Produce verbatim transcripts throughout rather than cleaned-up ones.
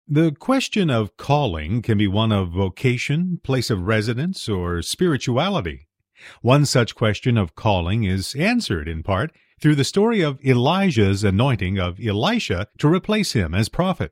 The question of calling can be one of vocation, place of residence, or spirituality. One such question of calling is answered, in part, through the story of Elijah's anointing of Elisha to replace him as prophet.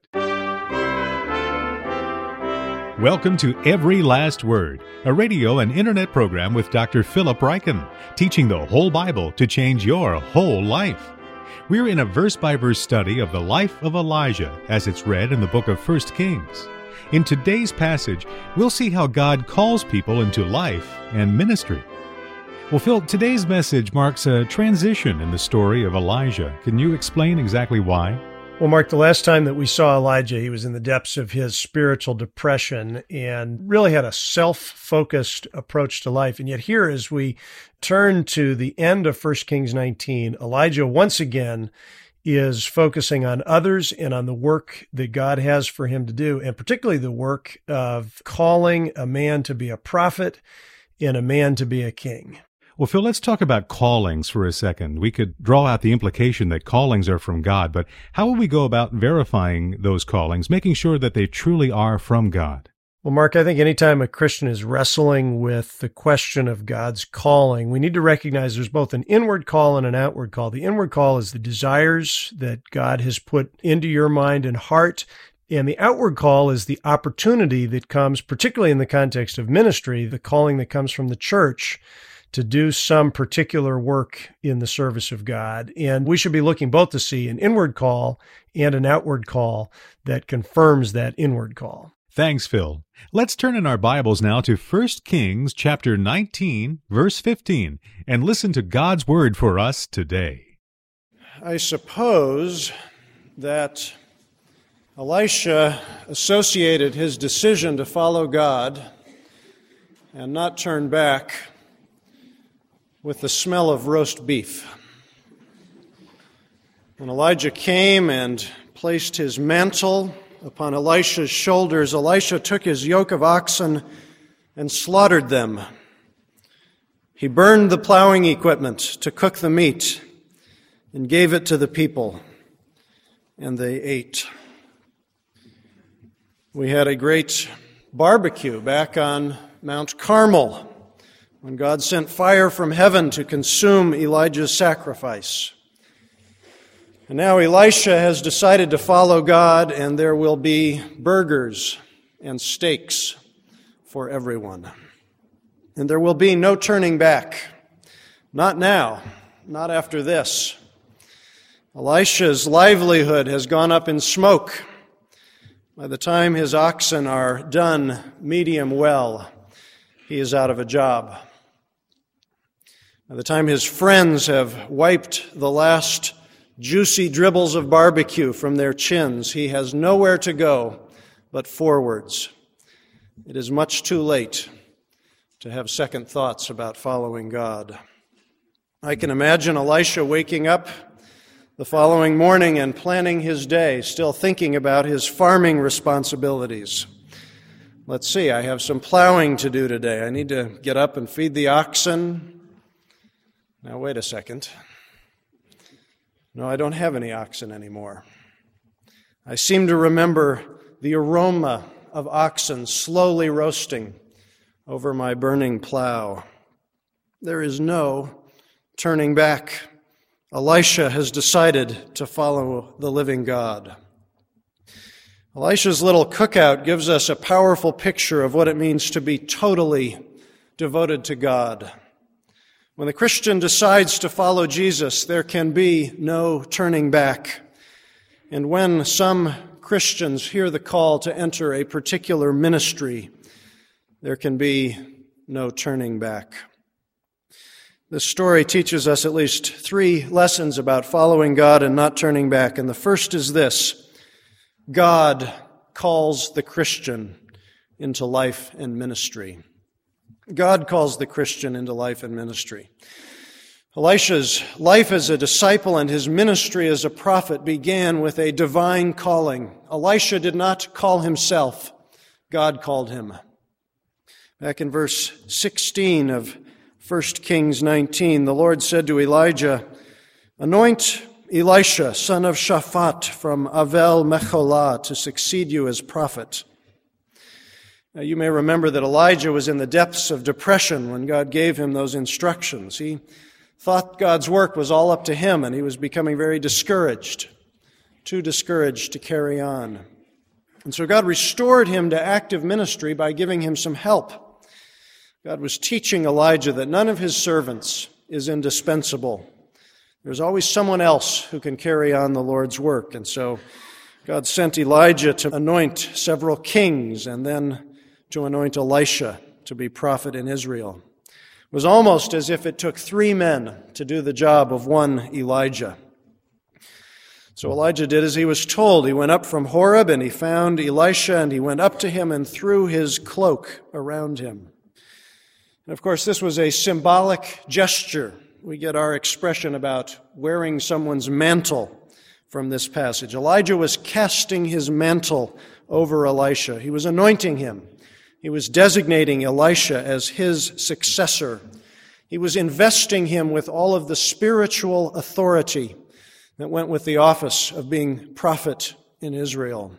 Welcome to Every Last Word, a radio and internet program with Doctor Philip Ryken, teaching the whole Bible to change your whole life. We're in a verse-by-verse study of the life of Elijah as it's read in the book of First Kings. In today's passage, we'll see how God calls people into life and ministry. Well, Phil, today's message marks a transition in the story of Elijah. Can you explain exactly why? Well, Mark, the last time that we saw Elijah, he was in the depths of his spiritual depression and really had a self-focused approach to life. And yet here, as we turn to the end of First Kings nineteen, Elijah once again is focusing on others and on the work that God has for him to do, and particularly the work of calling a man to be a prophet and a man to be a king. Well, Phil, let's talk about callings for a second. We could draw out the implication that callings are from God, but how will we go about verifying those callings, making sure that they truly are from God? Well, Mark, I think anytime a Christian is wrestling with the question of God's calling, we need to recognize there's both an inward call and an outward call. The inward call is the desires that God has put into your mind and heart, and the outward call is the opportunity that comes, particularly in the context of ministry, the calling that comes from the church to do some particular work in the service of God. And we should be looking both to see an inward call and an outward call that confirms that inward call. Thanks, Phil. Let's turn in our Bibles now to First Kings chapter nineteen, verse fifteen, and listen to God's word for us today. I suppose that Elisha associated his decision to follow God and not turn back with the smell of roast beef. When Elijah came and placed his mantle upon Elisha's shoulders, Elisha took his yoke of oxen and slaughtered them. He burned the plowing equipment to cook the meat and gave it to the people, and they ate. We had a great barbecue back on Mount Carmel when God sent fire from heaven to consume Elijah's sacrifice. And now Elisha has decided to follow God, and there will be burgers and steaks for everyone. And there will be no turning back. Not now, not after this. Elisha's livelihood has gone up in smoke. By the time his oxen are done medium well, he is out of a job. By the time his friends have wiped the last juicy dribbles of barbecue from their chins, he has nowhere to go but forwards. It is much too late to have second thoughts about following God. I can imagine Elisha waking up the following morning and planning his day, still thinking about his farming responsibilities. Let's see, I have some plowing to do today. I need to get up and feed the oxen. Now, wait a second. No, I don't have any oxen anymore. I seem to remember the aroma of oxen slowly roasting over my burning plow. There is no turning back. Elisha has decided to follow the living God. Elisha's little cookout gives us a powerful picture of what it means to be totally devoted to God. When the Christian decides to follow Jesus, there can be no turning back. And when some Christians hear the call to enter a particular ministry, there can be no turning back. This story teaches us at least three lessons about following God and not turning back. And the first is this: God calls the Christian into life and ministry. God calls the Christian into life and ministry. Elisha's life as a disciple and his ministry as a prophet began with a divine calling. Elisha did not call himself. God called him. Back in verse sixteen of First Kings nineteen, the Lord said to Elijah, "Anoint Elisha, son of Shaphat, from Avel Mecholah, to succeed you as prophet. Now, you may remember that Elijah was in the depths of depression when God gave him those instructions. He thought God's work was all up to him, and he was becoming very discouraged, too discouraged to carry on. And so God restored him to active ministry by giving him some help. God was teaching Elijah that none of his servants is indispensable. There's always someone else who can carry on the Lord's work. And so God sent Elijah to anoint several kings and then to anoint Elisha to be prophet in Israel. It was almost as if it took three men to do the job of one Elijah. So Elijah did as he was told. He went up from Horeb and he found Elisha, and he went up to him and threw his cloak around him. And of course, this was a symbolic gesture. We get our expression about wearing someone's mantle from this passage. Elijah was casting his mantle over Elisha. He was anointing him. He was designating Elisha as his successor. He was investing him with all of the spiritual authority that went with the office of being prophet in Israel.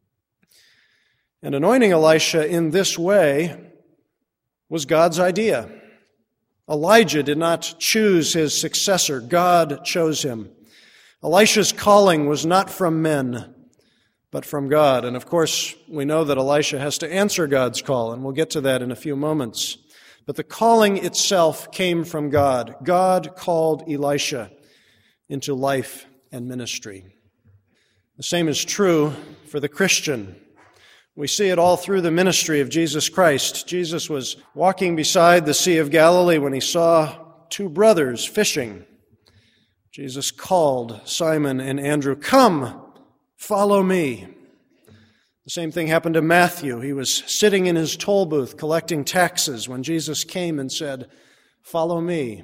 And anointing Elisha in this way was God's idea. Elijah did not choose his successor. God chose him. Elisha's calling was not from men, but from God. And of course, we know that Elisha has to answer God's call, and we'll get to that in a few moments. But the calling itself came from God. God called Elisha into life and ministry. The same is true for the Christian. We see it all through the ministry of Jesus Christ. Jesus was walking beside the Sea of Galilee when he saw two brothers fishing. Jesus called Simon and Andrew, "Come, follow me." The same thing happened to Matthew. He was sitting in his toll booth collecting taxes when Jesus came and said, "Follow me."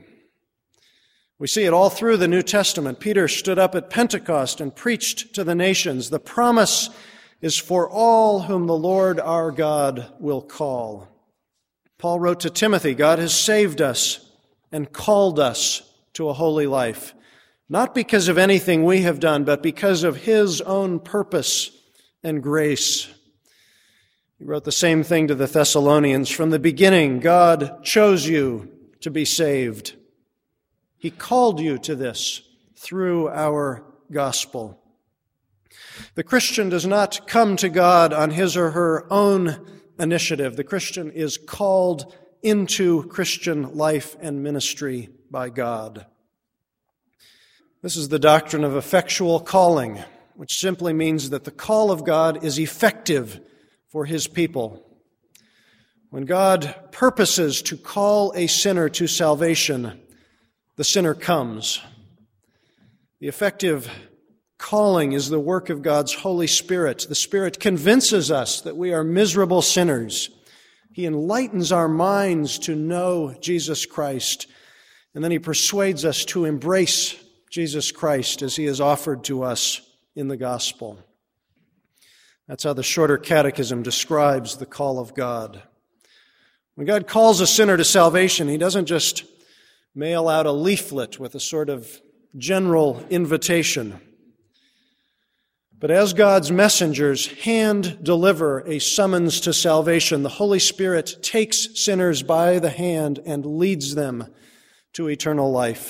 We see it all through the New Testament. Peter stood up at Pentecost and preached to the nations. The promise is for all whom the Lord our God will call. Paul wrote to Timothy, God has saved us and called us to a holy life, not because of anything we have done, but because of His own purpose and grace. He wrote the same thing to the Thessalonians. From the beginning, God chose you to be saved. He called you to this through our gospel. The Christian does not come to God on his or her own initiative. The Christian is called into Christian life and ministry by God. This is the doctrine of effectual calling, which simply means that the call of God is effective for His people. When God purposes to call a sinner to salvation, the sinner comes. The effective calling is the work of God's Holy Spirit. The Spirit convinces us that we are miserable sinners. He enlightens our minds to know Jesus Christ, and then He persuades us to embrace Jesus Christ as He is offered to us in the gospel. That's how the Shorter Catechism describes the call of God. When God calls a sinner to salvation, He doesn't just mail out a leaflet with a sort of general invitation. But as God's messengers hand deliver a summons to salvation, the Holy Spirit takes sinners by the hand and leads them to eternal life.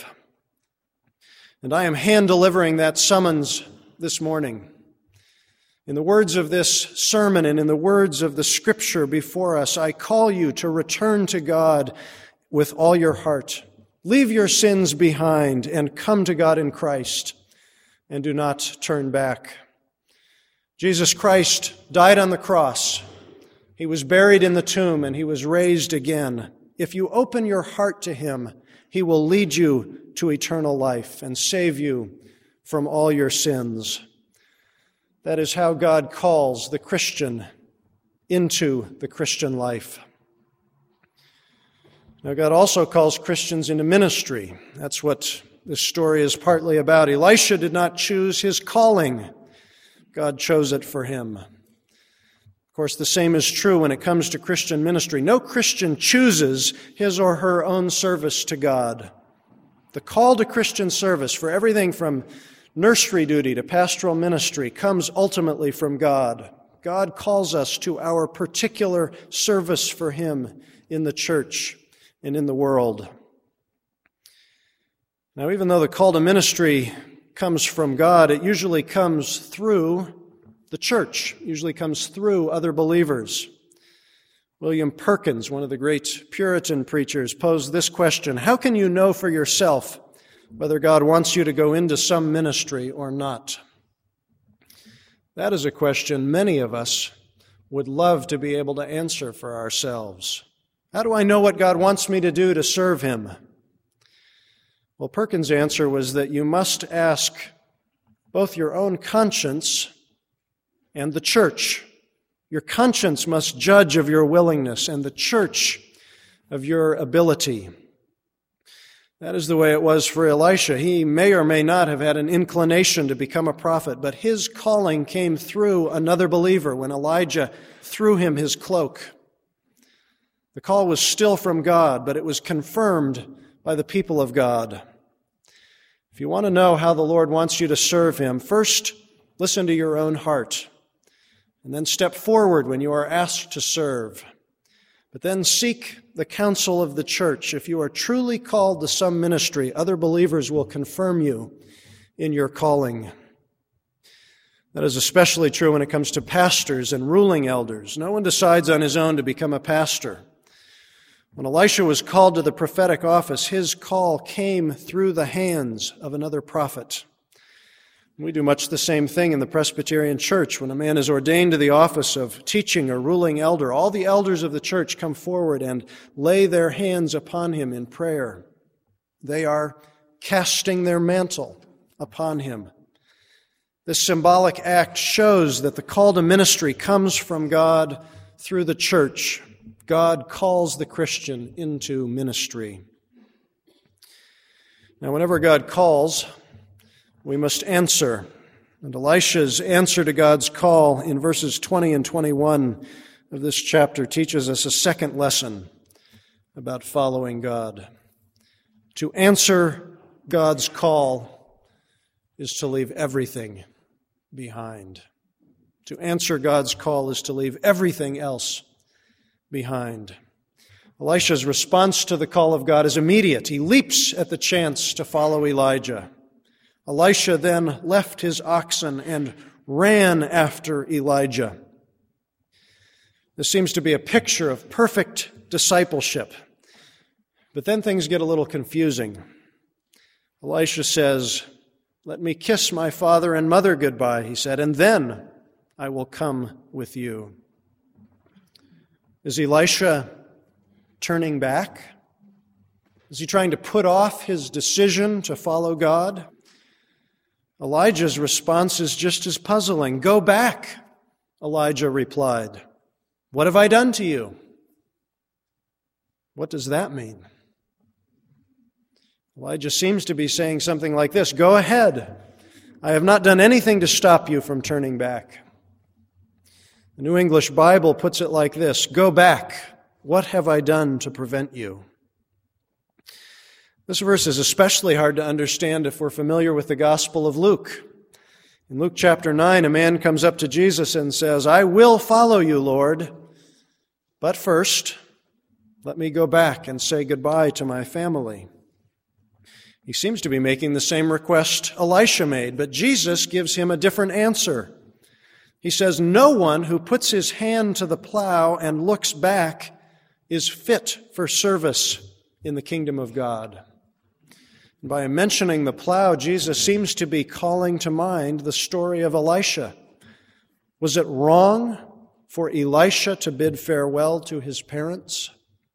And I am hand delivering that summons this morning. In the words of this sermon and in the words of the Scripture before us, I call you to return to God with all your heart. Leave your sins behind and come to God in Christ, and do not turn back. Jesus Christ died on the cross. He was buried in the tomb, and He was raised again. If you open your heart to Him, He will lead you to eternal life and save you from all your sins. That is how God calls the Christian into the Christian life. Now, God also calls Christians into ministry. That's what this story is partly about. Elisha did not choose his calling. God chose it for him. Of course, the same is true when it comes to Christian ministry. No Christian chooses his or her own service to God. The call to Christian service for everything from nursery duty to pastoral ministry comes ultimately from God. God calls us to our particular service for Him in the church and in the world. Now, even though the call to ministry comes from God, it usually comes through the church, it usually comes through other believers. William Perkins, one of the great Puritan preachers, posed this question: how can you know for yourself whether God wants you to go into some ministry or not? That is a question many of us would love to be able to answer for ourselves. How do I know what God wants me to do to serve Him? Well, Perkins' answer was that you must ask both your own conscience and the church. Your conscience must judge of your willingness, and the church of your ability. That is the way it was for Elisha. He may or may not have had an inclination to become a prophet, but his calling came through another believer when Elijah threw him his cloak. The call was still from God, but it was confirmed by the people of God. If you want to know how the Lord wants you to serve Him, first listen to your own heart, and then step forward when you are asked to serve. But then seek the counsel of the church. If you are truly called to some ministry, other believers will confirm you in your calling. That is especially true when it comes to pastors and ruling elders. No one decides on his own to become a pastor. When Elisha was called to the prophetic office, his call came through the hands of another prophet. We do much the same thing in the Presbyterian Church. When a man is ordained to the office of teaching or ruling elder, all the elders of the church come forward and lay their hands upon him in prayer. They are casting their mantle upon him. This symbolic act shows that the call to ministry comes from God through the church. God calls the Christian into ministry. Now, whenever God calls, we must answer. And Elisha's answer to God's call in verses twenty and twenty-one of this chapter teaches us a second lesson about following God. To answer God's call is to leave everything behind. To answer God's call is to leave everything else behind. Elisha's response to the call of God is immediate. He leaps at the chance to follow Elijah. Elisha then left his oxen and ran after Elijah. This seems to be a picture of perfect discipleship. But then things get a little confusing. Elisha says, "Let me kiss my father and mother goodbye," he said, "and then I will come with you." Is Elisha turning back? Is he trying to put off his decision to follow God? Elijah's response is just as puzzling. "Go back," Elijah replied. "What have I done to you?" What does that mean? Elijah seems to be saying something like this: "Go ahead. I have not done anything to stop you from turning back." The New English Bible puts it like this: "Go back. What have I done to prevent you?" This verse is especially hard to understand if we're familiar with the Gospel of Luke. In Luke chapter nine, a man comes up to Jesus and says, "I will follow you, Lord, but first, let me go back and say goodbye to my family." He seems to be making the same request Elisha made, but Jesus gives him a different answer. He says, "No one who puts his hand to the plow and looks back is fit for service in the kingdom of God." By mentioning the plow, Jesus seems to be calling to mind the story of Elisha. Was it wrong for Elisha to bid farewell to his parents?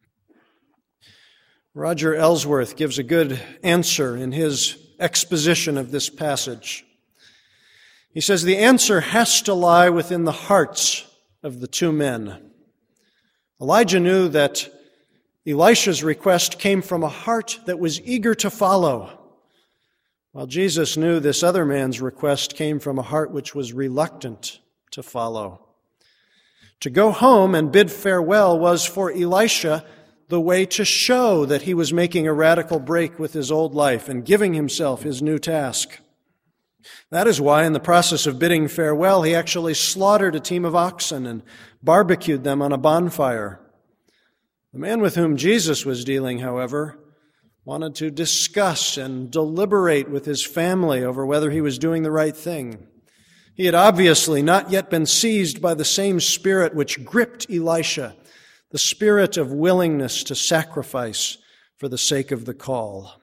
Roger Ellsworth gives a good answer in his exposition of this passage. He says, "The answer has to lie within the hearts of the two men." Elijah knew that Elisha's request came from a heart that was eager to follow, while Jesus knew this other man's request came from a heart which was reluctant to follow. To go home and bid farewell was for Elisha the way to show that he was making a radical break with his old life and giving himself his new task. That is why, in the process of bidding farewell, he actually slaughtered a team of oxen and barbecued them on a bonfire. The man with whom Jesus was dealing, however, wanted to discuss and deliberate with his family over whether he was doing the right thing. He had obviously not yet been seized by the same spirit which gripped Elisha, the spirit of willingness to sacrifice for the sake of the call.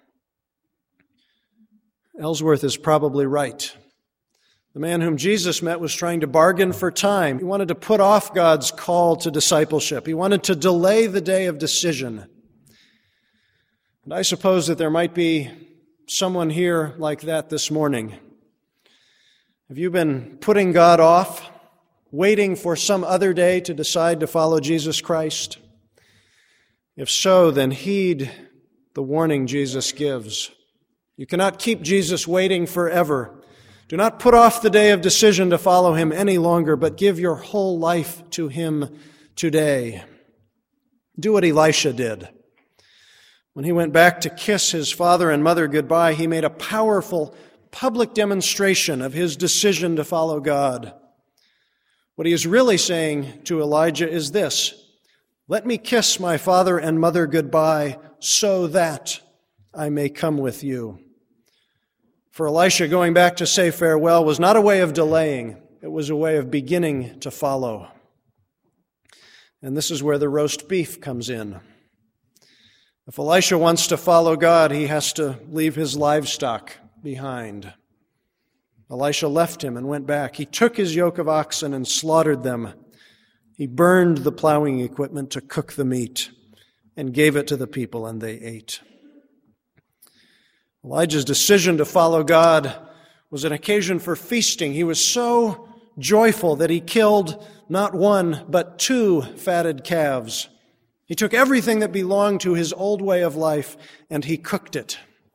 Ellsworth is probably right. The man whom Jesus met was trying to bargain for time. He wanted to put off God's call to discipleship. He wanted to delay the day of decision. And I suppose that there might be someone here like that this morning. Have you been putting God off, waiting for some other day to decide to follow Jesus Christ? If so, then heed the warning Jesus gives. You cannot keep Jesus waiting forever. Do not put off the day of decision to follow him any longer, but give your whole life to him today. Do what Elisha did. When he went back to kiss his father and mother goodbye, he made a powerful public demonstration of his decision to follow God. What he is really saying to Elijah is this: let me kiss my father and mother goodbye so that I may come with you. For Elisha, going back to say farewell was not a way of delaying. It was a way of beginning to follow. And this is where the roast beef comes in. If Elisha wants to follow God, he has to leave his livestock behind. Elisha left him and went back. He took his yoke of oxen and slaughtered them. He burned the plowing equipment to cook the meat and gave it to the people, and they ate. Elijah's decision to follow God was an occasion for feasting. He was so joyful that he killed not one, but two fatted calves. He took everything that belonged to his old way of life and he cooked it.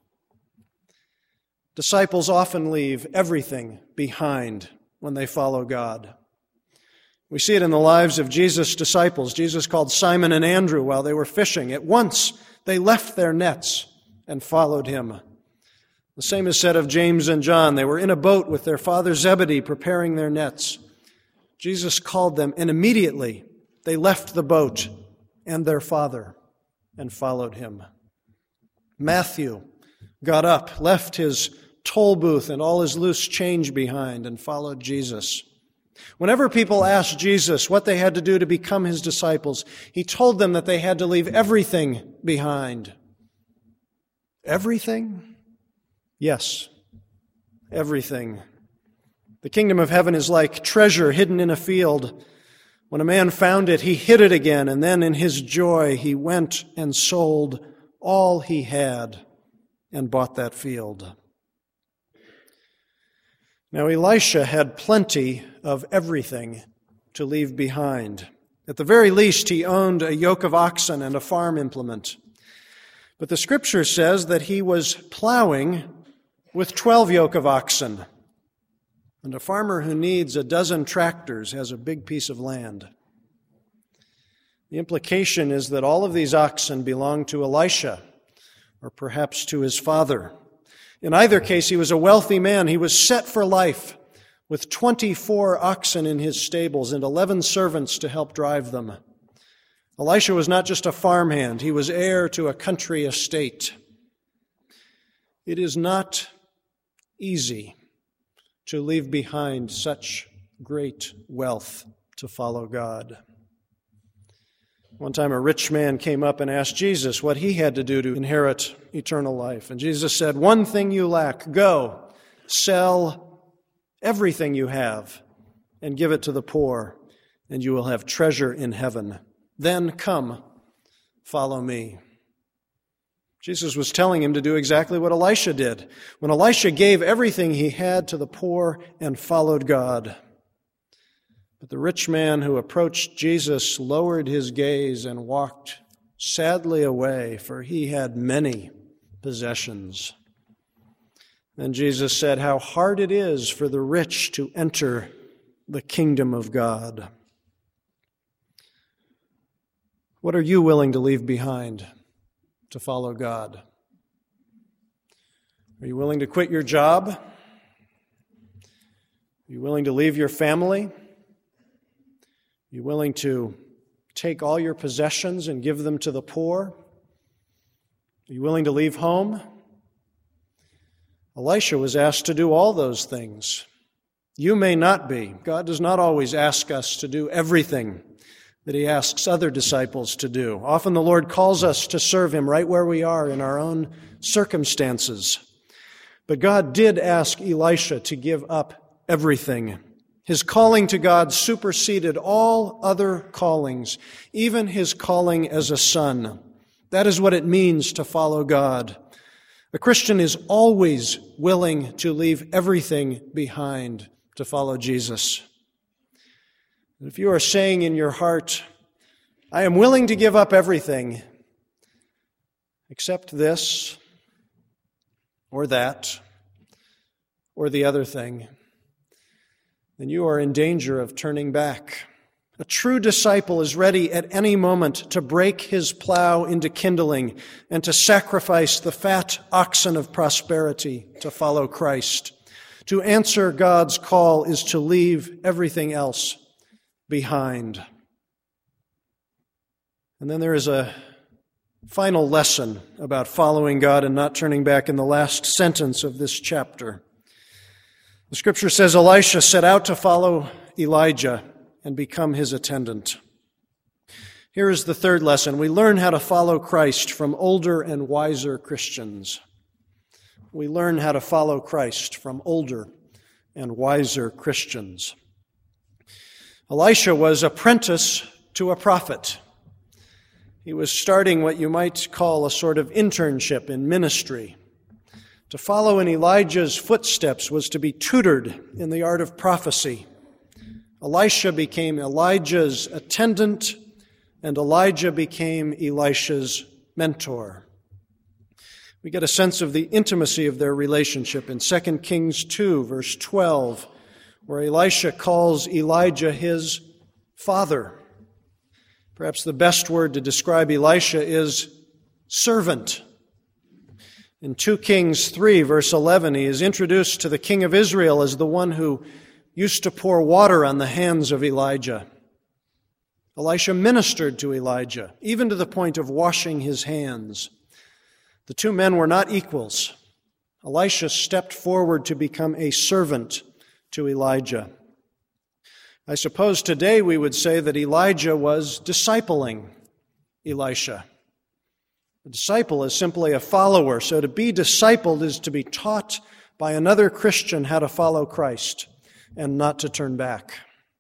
Disciples often leave everything behind when they follow God. We see it in the lives of Jesus' disciples. Jesus called Simon and Andrew while they were fishing. At once they left their nets and followed him. The same is said of James and John. They were in a boat with their father Zebedee preparing their nets. Jesus called them, and immediately they left the boat and their father and followed him. Matthew got up, left his toll booth and all his loose change behind, and followed Jesus. Whenever people asked Jesus what they had to do to become his disciples, he told them that they had to leave everything behind. Everything? Yes, everything. The kingdom of heaven is like treasure hidden in a field. When a man found it, he hid it again, and then in his joy he went and sold all he had and bought that field. Now Elisha had plenty of everything to leave behind. At the very least, he owned a yoke of oxen and a farm implement. But the scripture says that he was plowing with twelve yoke of oxen. And a farmer who needs a dozen tractors has a big piece of land. The implication is that all of these oxen belonged to Elisha, or perhaps to his father. In either case, he was a wealthy man. He was set for life with twenty-four oxen in his stables and eleven servants to help drive them. Elisha was not just a farmhand. He was heir to a country estate. It is not easy to leave behind such great wealth to follow God. One time a rich man came up and asked Jesus what he had to do to inherit eternal life. And Jesus said, "One thing you lack. Go, sell everything you have and give it to the poor, and you will have treasure in heaven. Then come, follow me." Jesus was telling him to do exactly what Elisha did. When Elisha gave everything he had to the poor and followed God. But the rich man who approached Jesus lowered his gaze and walked sadly away, for he had many possessions. Then Jesus said, "How hard it is for the rich to enter the kingdom of God." What are you willing to leave behind to follow God? Are you willing to quit your job, you willing to leave your family? You willing to take all your possessions and give them to the poor? Are you willing to leave home? Elisha was asked to do all those things. You may not be. God does not always ask us to do everything that He asks other disciples to do. Often the Lord calls us to serve Him right where we are in our own circumstances. But God did ask Elisha to give up everything. His calling to God superseded all other callings, even his calling as a son. That is what it means to follow God. A Christian is always willing to leave everything behind to follow Jesus. If you are saying in your heart, I am willing to give up everything except this or that or the other thing, then you are in danger of turning back. A true disciple is ready at any moment to break his plow into kindling and to sacrifice the fat oxen of prosperity to follow Christ. To answer God's call is to leave everything else behind. And then there is a final lesson about following God and not turning back in the last sentence of this chapter. The Scripture says Elisha set out to follow Elijah and become his attendant. Here is the third lesson. We learn how to follow Christ from older and wiser Christians. We learn how to follow Christ from older and wiser Christians. Elisha was apprentice to a prophet. He was starting what you might call a sort of internship in ministry. To follow in Elijah's footsteps was to be tutored in the art of prophecy. Elisha became Elijah's attendant, and Elijah became Elisha's mentor. We get a sense of the intimacy of their relationship in Second Kings two, verse twelve, where Elisha calls Elijah his father. Perhaps the best word to describe Elisha is servant. In Second Kings three, verse eleven, he is introduced to the king of Israel as the one who used to pour water on the hands of Elijah. Elisha ministered to Elijah, even to the point of washing his hands. The two men were not equals. Elisha stepped forward to become a servant to Elijah. I suppose today we would say that Elijah was discipling Elisha. A disciple is simply a follower, so to be discipled is to be taught by another Christian how to follow Christ and not to turn back.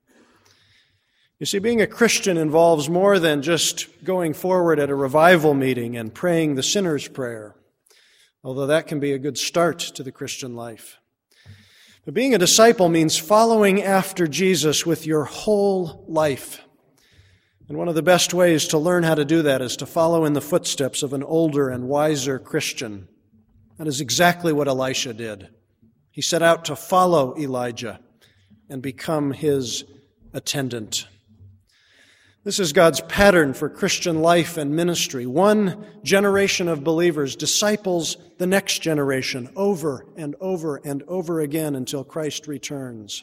You see, being a Christian involves more than just going forward at a revival meeting and praying the sinner's prayer, although that can be a good start to the Christian life. But being a disciple means following after Jesus with your whole life. And one of the best ways to learn how to do that is to follow in the footsteps of an older and wiser Christian. That is exactly what Elisha did. He set out to follow Elijah and become his attendant. This is God's pattern for Christian life and ministry. One generation of believers disciples the next generation over and over and over again until Christ returns.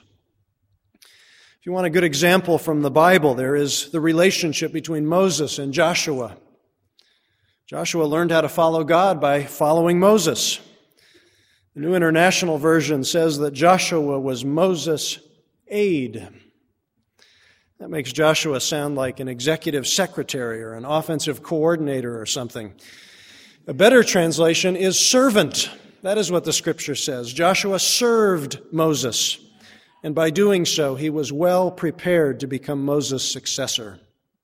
If you want a good example from the Bible, there is the relationship between Moses and Joshua. Joshua learned how to follow God by following Moses. The New International Version says that Joshua was Moses' aide. That makes Joshua sound like an executive secretary or an offensive coordinator or something. A better translation is servant. That is what the Scripture says. Joshua served Moses, and by doing so, he was well prepared to become Moses' successor.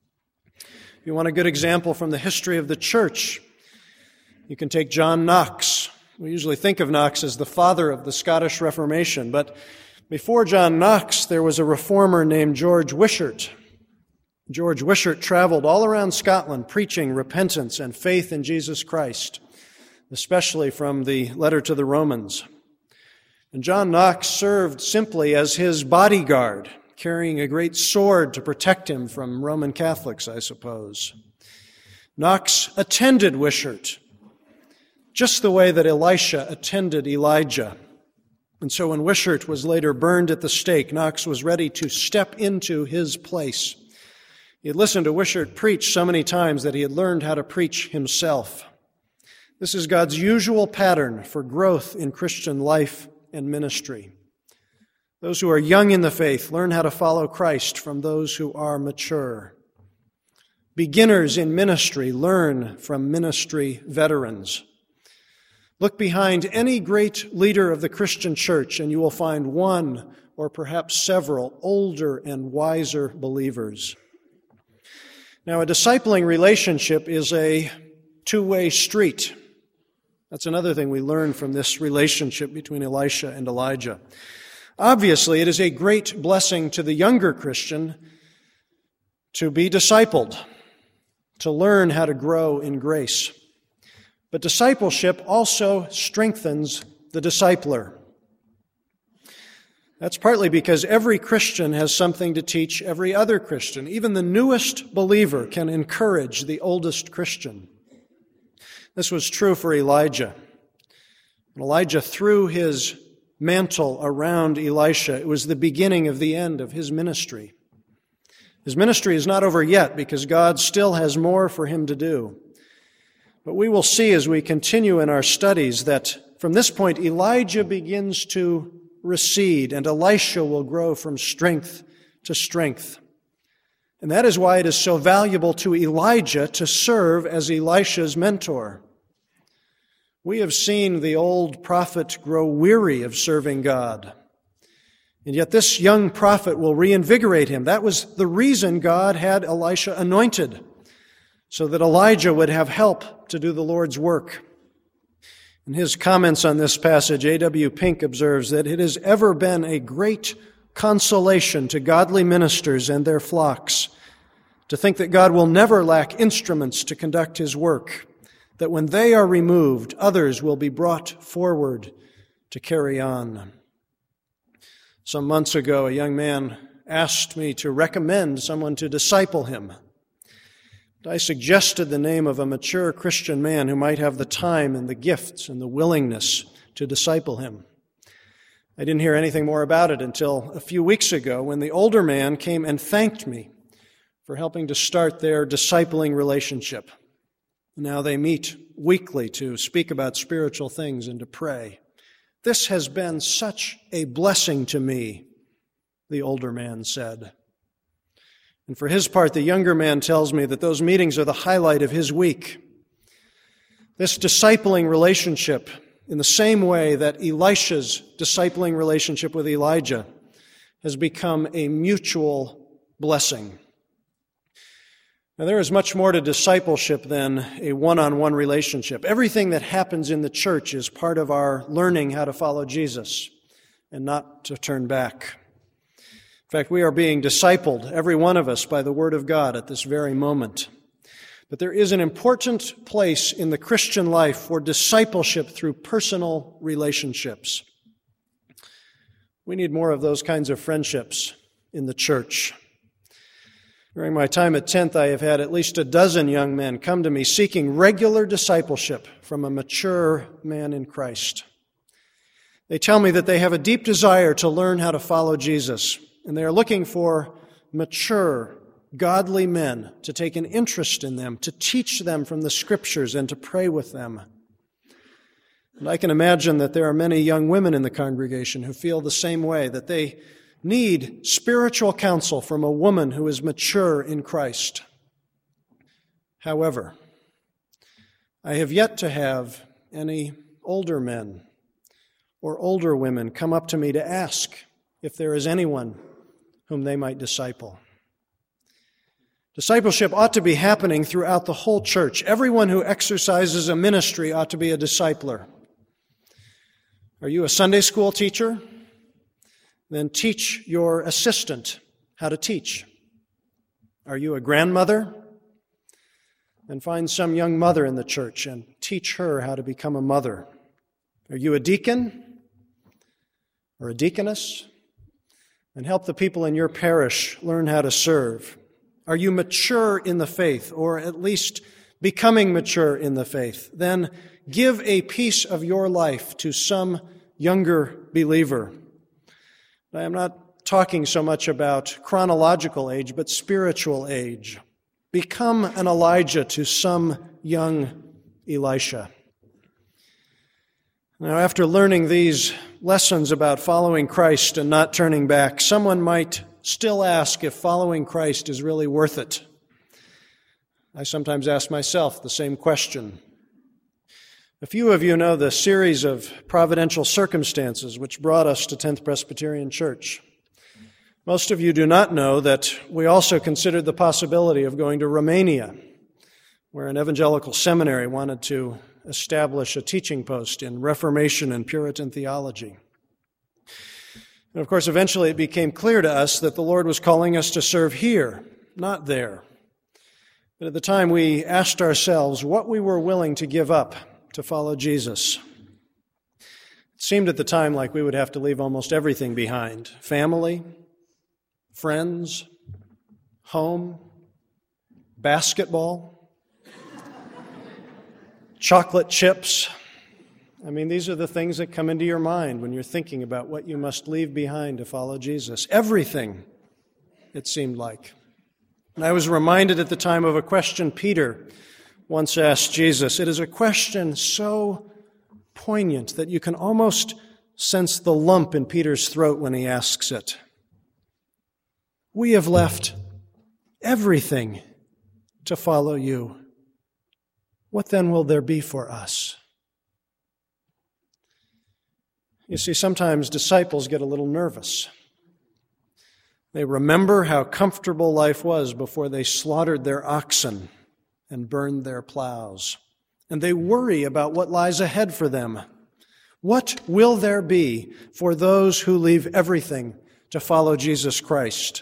If you want a good example from the history of the church, you can take John Knox. We usually think of Knox as the father of the Scottish Reformation, but before John Knox, there was a reformer named George Wishart. George Wishart traveled all around Scotland preaching repentance and faith in Jesus Christ, especially from the letter to the Romans. And John Knox served simply as his bodyguard, carrying a great sword to protect him from Roman Catholics, I suppose. Knox attended Wishart, just the way that Elisha attended Elijah. And so when Wishart was later burned at the stake, Knox was ready to step into his place. He had listened to Wishart preach so many times that he had learned how to preach himself. This is God's usual pattern for growth in Christian life and ministry. Those who are young in the faith learn how to follow Christ from those who are mature. Beginners in ministry learn from ministry veterans. Look behind any great leader of the Christian church and you will find one or perhaps several older and wiser believers. Now, a discipling relationship is a two-way street. That's another thing we learn from this relationship between Elisha and Elijah. Obviously, it is a great blessing to the younger Christian to be discipled, to learn how to grow in grace. But discipleship also strengthens the discipler. That's partly because every Christian has something to teach every other Christian. Even the newest believer can encourage the oldest Christian. This was true for Elijah. When Elijah threw his mantle around Elisha, it was the beginning of the end of his ministry. His ministry is not over yet because God still has more for him to do. But we will see as we continue in our studies that from this point Elijah begins to recede and Elisha will grow from strength to strength. And that is why it is so valuable to Elijah to serve as Elisha's mentor. We have seen the old prophet grow weary of serving God. And yet this young prophet will reinvigorate him. That was the reason God had Elisha anointed, so that Elijah would have help to do the Lord's work. In his comments on this passage, A W Pink observes that it has ever been a great consolation to godly ministers and their flocks to think that God will never lack instruments to conduct his work, that when they are removed, others will be brought forward to carry on. Some months ago, a young man asked me to recommend someone to disciple him. I suggested the name of a mature Christian man who might have the time and the gifts and the willingness to disciple him. I didn't hear anything more about it until a few weeks ago when the older man came and thanked me for helping to start their discipling relationship. Now they meet weekly to speak about spiritual things and to pray. This has been such a blessing to me, the older man said. And for his part, the younger man tells me that those meetings are the highlight of his week. This discipling relationship, in the same way that Elisha's discipling relationship with Elijah, has become a mutual blessing. Now, there is much more to discipleship than a one-on-one relationship. Everything that happens in the church is part of our learning how to follow Jesus and not to turn back. In fact, we are being discipled, every one of us, by the Word of God at this very moment. But there is an important place in the Christian life for discipleship through personal relationships. We need more of those kinds of friendships in the church. During my time at tenth, I have had at least a dozen young men come to me seeking regular discipleship from a mature man in Christ. They tell me that they have a deep desire to learn how to follow Jesus, and they are looking for mature, godly men to take an interest in them, to teach them from the Scriptures, and to pray with them. And I can imagine that there are many young women in the congregation who feel the same way, that they need spiritual counsel from a woman who is mature in Christ. However, I have yet to have any older men or older women come up to me to ask if there is anyone whom they might disciple. Discipleship ought to be happening throughout the whole church. Everyone who exercises a ministry ought to be a discipler. Are you a Sunday school teacher? Then teach your assistant how to teach. Are you a grandmother? Then find some young mother in the church and teach her how to become a mother. Are you a deacon or a deaconess? And help the people in your parish learn how to serve. Are you mature in the faith, or at least becoming mature in the faith? Then give a piece of your life to some younger believer. I am not talking so much about chronological age, but spiritual age. Become an Elijah to some young Elisha. Now, after learning these lessons about following Christ and not turning back, someone might still ask if following Christ is really worth it. I sometimes ask myself the same question. A few of you know the series of providential circumstances which brought us to tenth Presbyterian Church. Most of you do not know that we also considered the possibility of going to Romania, where an evangelical seminary wanted to establish a teaching post in Reformation and Puritan theology. And of course, eventually it became clear to us that the Lord was calling us to serve here, not there. But at the time, we asked ourselves what we were willing to give up to follow Jesus. It seemed at the time like we would have to leave almost everything behind: family, friends, home, basketball, chocolate chips. I mean, these are the things that come into your mind when you're thinking about what you must leave behind to follow Jesus. Everything, it seemed like. And I was reminded at the time of a question Peter once asked Jesus. It is a question so poignant that you can almost sense the lump in Peter's throat when he asks it. We have left everything to follow you. What then will there be for us? You see, sometimes disciples get a little nervous. They remember how comfortable life was before they slaughtered their oxen and burned their plows. And they worry about what lies ahead for them. What will there be for those who leave everything to follow Jesus Christ?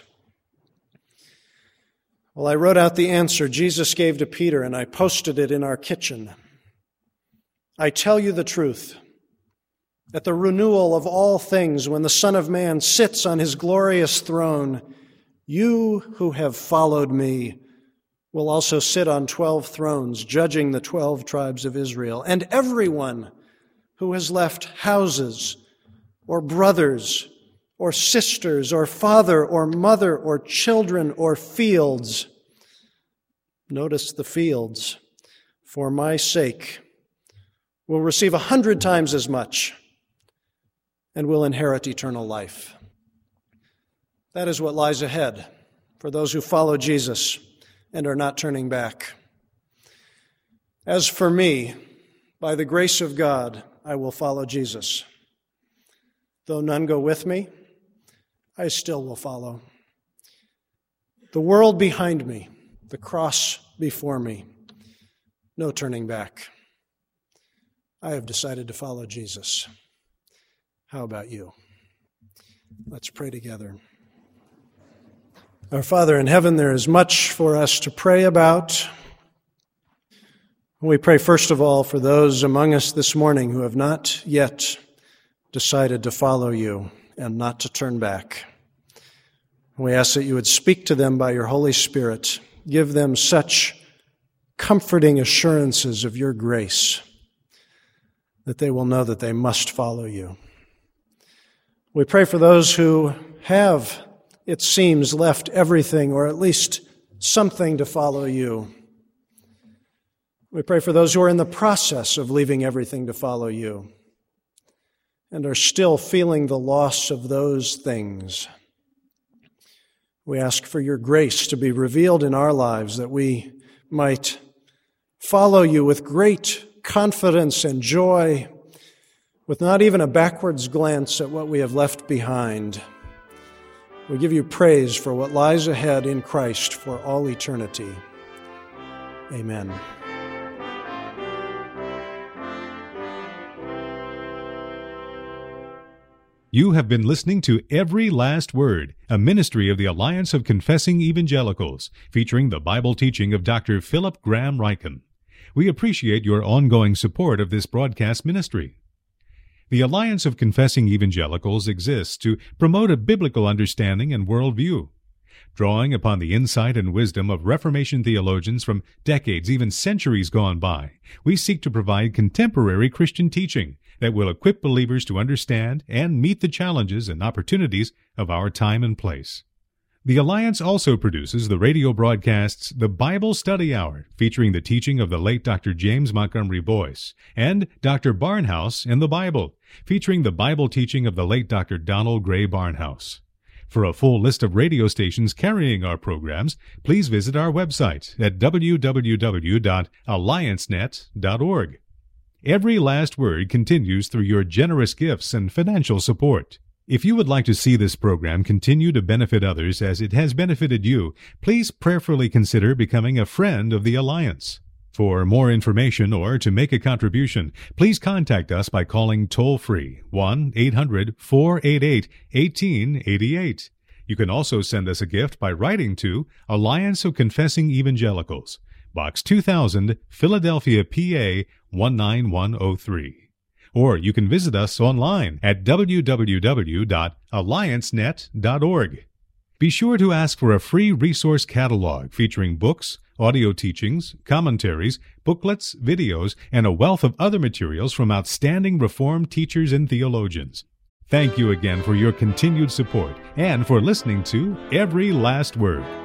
Well, I wrote out the answer Jesus gave to Peter, and I posted it in our kitchen. I tell you the truth. At the renewal of all things, when the Son of Man sits on his glorious throne, you who have followed me will also sit on twelve thrones, judging the twelve tribes of Israel. And everyone who has left houses or brothers or sisters, or father, or mother, or children, or fields. Notice the fields. For my sake, will receive a hundred times as much and will inherit eternal life. That is what lies ahead for those who follow Jesus and are not turning back. As for me, by the grace of God, I will follow Jesus. Though none go with me, I still will follow. The world behind me, the cross before me, no turning back. I have decided to follow Jesus. How about you? Let's pray together. Our Father in heaven, there is much for us to pray about. We pray first of all for those among us this morning who have not yet decided to follow you and not to turn back. We ask that you would speak to them by your Holy Spirit. Give them such comforting assurances of your grace that they will know that they must follow you. We pray for those who have, it seems, left everything or at least something to follow you. We pray for those who are in the process of leaving everything to follow you and are still feeling the loss of those things. We ask for your grace to be revealed in our lives, that we might follow you with great confidence and joy, with not even a backwards glance at what we have left behind. We give you praise for what lies ahead in Christ for all eternity. Amen. You have been listening to Every Last Word, a ministry of the Alliance of Confessing Evangelicals, featuring the Bible teaching of Doctor Philip Graham Ryken. We appreciate your ongoing support of this broadcast ministry. The Alliance of Confessing Evangelicals exists to promote a biblical understanding and worldview. Drawing upon the insight and wisdom of Reformation theologians from decades, even centuries gone by, we seek to provide contemporary Christian teaching that will equip believers to understand and meet the challenges and opportunities of our time and place. The Alliance also produces the radio broadcasts The Bible Study Hour, featuring the teaching of the late Doctor James Montgomery Boyce, and Doctor Barnhouse in the Bible, featuring the Bible teaching of the late Doctor Donald Gray Barnhouse. For a full list of radio stations carrying our programs, please visit our website at w w w dot alliance net dot org. Every Last Word continues through your generous gifts and financial support. If you would like to see this program continue to benefit others as it has benefited you, please prayerfully consider becoming a friend of the Alliance. For more information or to make a contribution, please contact us by calling toll-free one eight hundred four eight eight one eight eight eight. You can also send us a gift by writing to Alliance of Confessing Evangelicals, Box two thousand, Philadelphia, P A one nine one zero three. Or you can visit us online at w w w dot alliance net dot org. Be sure to ask for a free resource catalog featuring books, audio teachings, commentaries, booklets, videos, and a wealth of other materials from outstanding Reformed teachers and theologians. Thank you again for your continued support and for listening to Every Last Word.